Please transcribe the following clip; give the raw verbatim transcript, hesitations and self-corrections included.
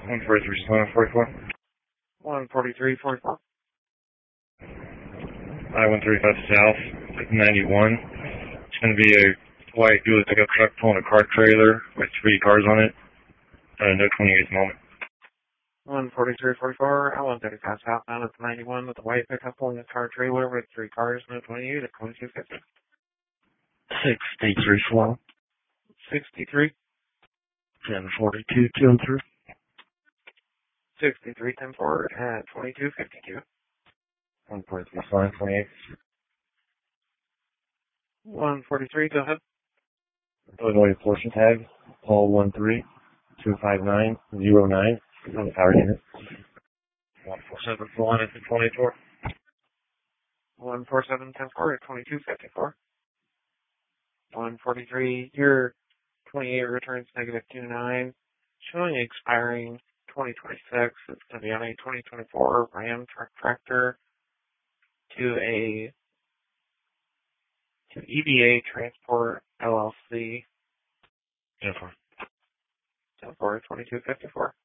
one forty-three, one forty-four. one forty-three forty-four. I one thirty-five South, ninety-one. It's going to be a white dually pickup truck pulling a car trailer with three cars on it. Uh, no twenty-eight moment. one forty-three forty-four, I one thirty-five southbound at ninety-one with a white pickup pulling a car trailer with three cars, no twenty-eight at twenty-two fifty. sixty-three four. sixty-three. ten forty-two two three. sixty-three ten four at twenty-two fifty-two. one forty-three, fine, twenty-eight. one forty-three, go ahead. Illinois portion tag, Paul one three two five nine zero nine on the power unit. one four seven four at twenty-four. one forty-seven ten four at twenty-two fifty-four. one forty-three, your twenty-eight returns negative two nine, showing expiring twenty twenty-six. It's going to be on a twenty twenty-four Ram truck tractor to a to E V A Transport L L C. ten four. ten four twenty-two fifty-four.